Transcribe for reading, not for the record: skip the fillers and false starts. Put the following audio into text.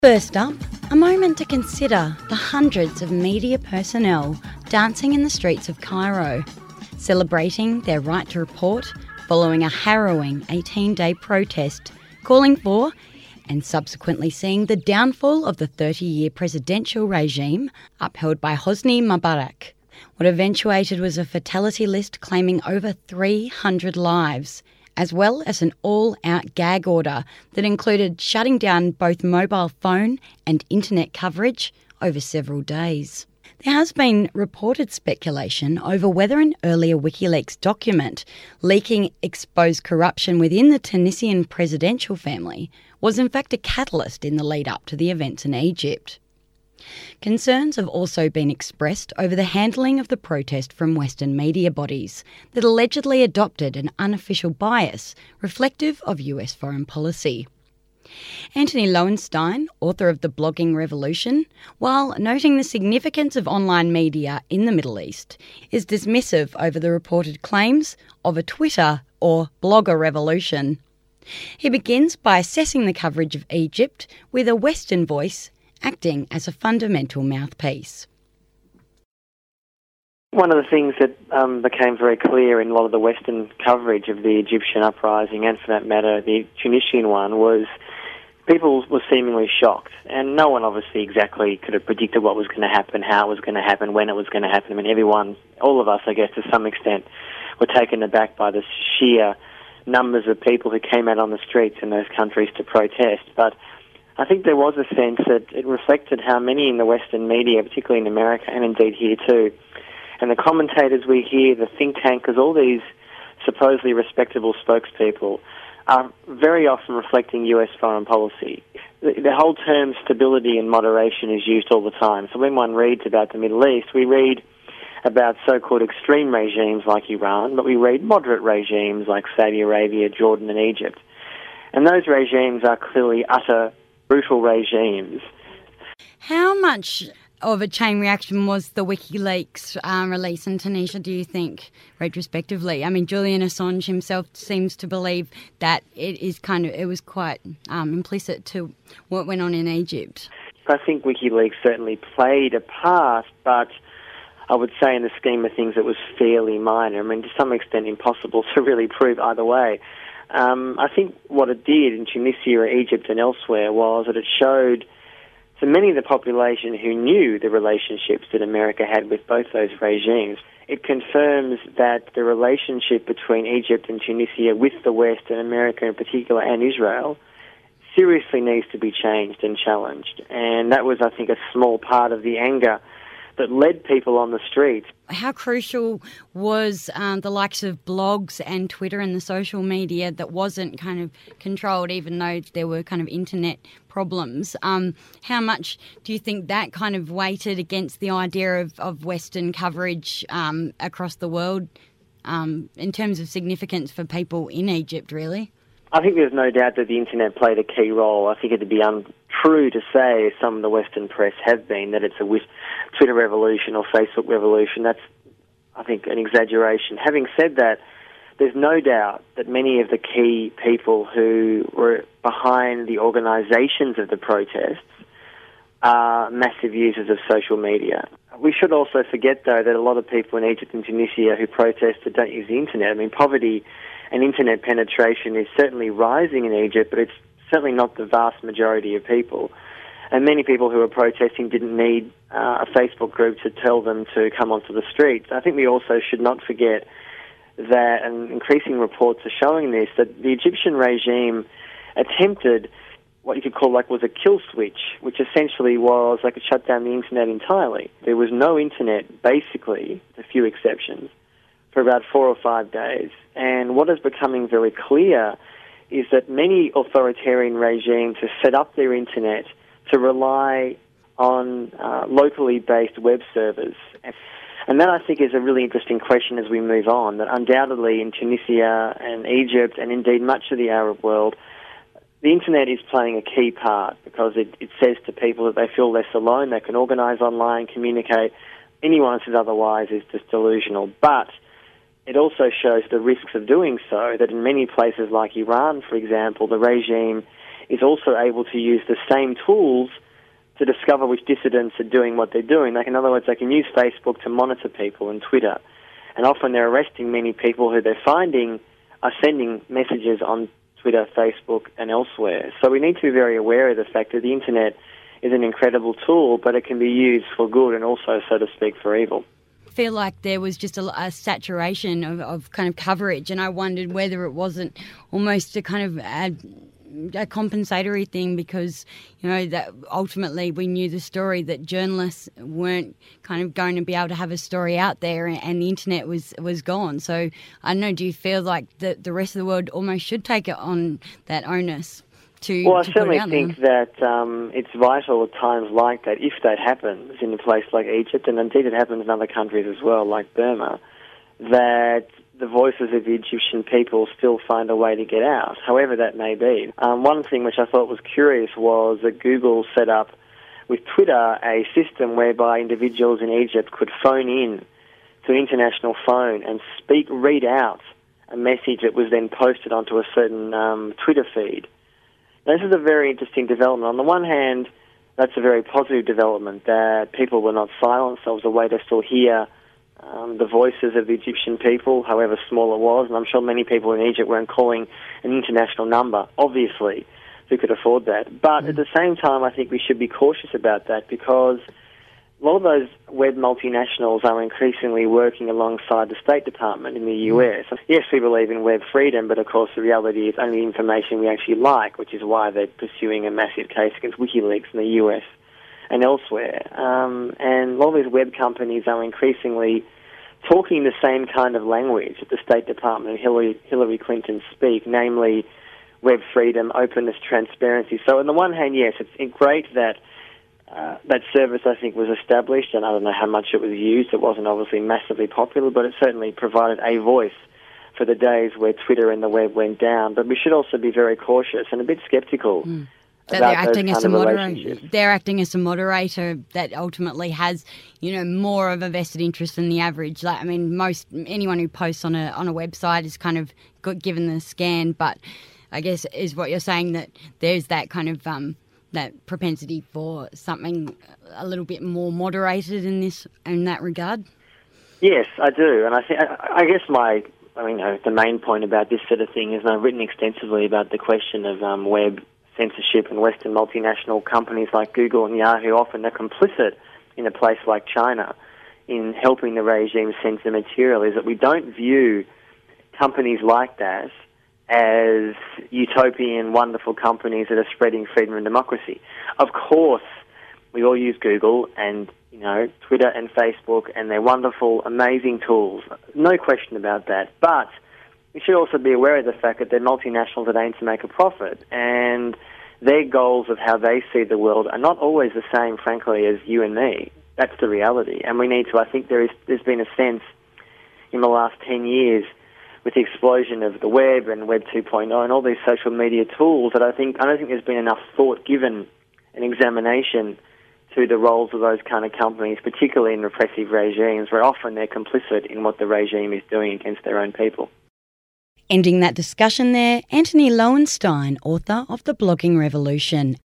First up, a moment to consider the hundreds of media personnel dancing in the streets of Cairo, celebrating their right to report following a harrowing 18-day protest calling for and subsequently seeing the downfall of the 30-year presidential regime upheld by Hosni Mubarak. What eventuated was a fatality list claiming over 300 lives, as well as an all-out gag order that included shutting down both mobile phone and internet coverage over several days. There has been reported speculation over whether an earlier WikiLeaks document leaking exposed corruption within the Tunisian presidential family was in fact a catalyst in the lead-up to the events in Egypt. Concerns have also been expressed over the handling of the protest from Western media bodies that allegedly adopted an unofficial bias reflective of US foreign policy. Anthony Lowenstein, author of The Blogging Revolution, while noting the significance of online media in the Middle East, is dismissive over the reported claims of a Twitter or blogger revolution. He begins by assessing the coverage of Egypt with a Western voice acting as a fundamental mouthpiece. One of the things that became very clear in a lot of the Western coverage of the Egyptian uprising, and for that matter the Tunisian one, was people were seemingly shocked. And no one obviously exactly could have predicted what was going to happen, how it was going to happen, when it was going to happen. I mean, everyone, all of us, I guess, to some extent, were taken aback by the sheer numbers of people who came out on the streets in those countries to protest. But I think there was a sense that it reflected how many in the Western media, particularly in America and indeed here too, and the commentators we hear, the think tankers, all these supposedly respectable spokespeople, are very often reflecting US foreign policy. The whole term stability and moderation is used all the time. So when one reads about the Middle East, we read about so-called extreme regimes like Iran, but we read moderate regimes like Saudi Arabia, Jordan and Egypt. And those regimes are clearly utter brutal regimes. How much of a chain reaction was the WikiLeaks release in Tunisia, do you think, retrospectively? I mean, Julian Assange himself seems to believe that it was quite implicit to what went on in Egypt. I think WikiLeaks certainly played a part, but I would say in the scheme of things it was fairly minor. I mean, to some extent impossible to really prove either way. I think what it did in Tunisia or Egypt and elsewhere was that it showed to many of the population who knew the relationships that America had with both those regimes, it confirms that the relationship between Egypt and Tunisia with the West and America in particular and Israel seriously needs to be changed and challenged. And that was, I think, a small part of the anger that led people on the streets. How crucial was the likes of blogs and Twitter and the social media that wasn't kind of controlled, even though there were kind of internet problems? How much do you think that kind of weighted against the idea of Western coverage across the world in terms of significance for people in Egypt, really? I think there's no doubt that the internet played a key role. I think it'd be untrue to say, as some of the Western press have been, that it's a Twitter revolution or Facebook revolution. That's, I think, an exaggeration. Having said that, there's no doubt that many of the key people who were behind the organisations of the protests are massive users of social media. We should also forget, though, that a lot of people in Egypt and Tunisia who protested don't use the internet. I mean, poverty and internet penetration is certainly rising in Egypt, but it's certainly not the vast majority of people. And many people who are protesting didn't need a Facebook group to tell them to come onto the streets. I think we also should not forget that, and increasing reports are showing this, that the Egyptian regime attempted what you could call was a kill switch, which essentially was like it shut down the internet entirely. There was no internet, basically, with a few exceptions, for about 4 or 5 days. And what is becoming very clear is that many authoritarian regimes have set up their internet to rely on locally based web servers. And that, I think, is a really interesting question as we move on, that undoubtedly in Tunisia and Egypt and indeed much of the Arab world, the internet is playing a key part because it says to people that they feel less alone, they can organise online, communicate. Anyone who says otherwise is just delusional. But it also shows the risks of doing so, that in many places like Iran, for example, the regime is also able to use the same tools to discover which dissidents are doing what they're doing. Like, in other words, they can use Facebook to monitor people and Twitter. And often they're arresting many people who they're finding are sending messages on Twitter, Facebook, and elsewhere. So we need to be very aware of the fact that the internet is an incredible tool, but it can be used for good and also, so to speak, for evil. I feel like there was just a saturation of kind of coverage, and I wondered whether it wasn't almost a kind of a compensatory thing, because, you know, that ultimately we knew the story that journalists weren't kind of going to be able to have a story out there, and the internet was gone. So I don't know, do you feel like the rest of the world almost should take it on that onus? Well, I certainly think that it's vital at times like that, if that happens in a place like Egypt, and indeed it happens in other countries as well, like Burma, that the voices of the Egyptian people still find a way to get out, however that may be. One thing which I thought was curious was that Google set up with Twitter a system whereby individuals in Egypt could phone in to an international phone and read out a message that was then posted onto a certain Twitter feed. Now, this is a very interesting development. On the one hand, that's a very positive development, that people were not silenced. There was a way to still hear the voices of the Egyptian people, however small it was, and I'm sure many people in Egypt weren't calling an international number, obviously, who could afford that. But at the same time, I think we should be cautious about that, because a lot of those web multinationals are increasingly working alongside the State Department in the US. Yes, we believe in web freedom, but of course the reality is only information we actually like, which is why they're pursuing a massive case against WikiLeaks in the US and elsewhere. And a lot of these web companies are increasingly talking the same kind of language that the State Department and Hillary Clinton speak, namely web freedom, openness, transparency. So on the one hand, yes, it's great that that service, I think, was established, and I don't know how much it was used. It wasn't obviously massively popular, but it certainly provided a voice for the days where Twitter and the web went down. But we should also be very cautious and a bit sceptical about those kind of relationships. They're acting as a moderator that ultimately has, you know, more of a vested interest than the average. Like, I mean, anyone who posts on a website is kind of given the scan, but I guess is what you're saying, that there's that kind of that propensity for something a little bit more moderated in that regard? Yes, I do, and I guess the main point about this sort of thing is, I've written extensively about the question of web censorship and Western multinational companies like Google and Yahoo often are complicit in a place like China in helping the regime censor material, is that we don't view companies like that as utopian, wonderful companies that are spreading freedom and democracy. Of course, we all use Google and, you know, Twitter and Facebook, and they're wonderful, amazing tools. No question about that. But we should also be aware of the fact that they're multinationals that aim to make a profit, and their goals of how they see the world are not always the same, frankly, as you and me. That's the reality. And we need to, I think there's been a sense in the last 10 years with the explosion of the web and Web 2.0 and all these social media tools, that I don't think there's been enough thought given and examination to the roles of those kind of companies, particularly in repressive regimes, where often they're complicit in what the regime is doing against their own people. Ending that discussion there, Anthony Loewenstein, author of The Blogging Revolution.